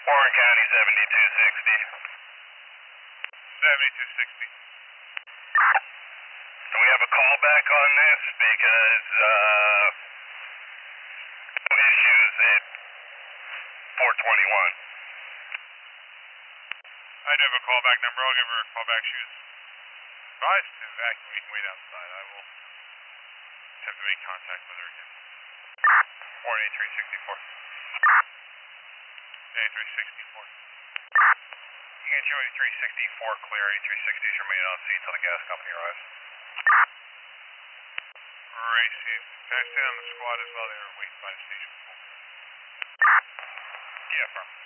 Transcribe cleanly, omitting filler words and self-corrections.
Warren County 7260. 7260. Do we have a callback on this? Because issues at 421. I do have a callback number. I'll give her a callback. She was advised to evacuate and wait outside. I will attempt to make contact with her again. Warren 8364. 8364. You can show 8364 clear. 8360s remain on scene until the gas company arrives. Racing. Can I stay on the squad as well? They were waiting by the station. Yeah, firm.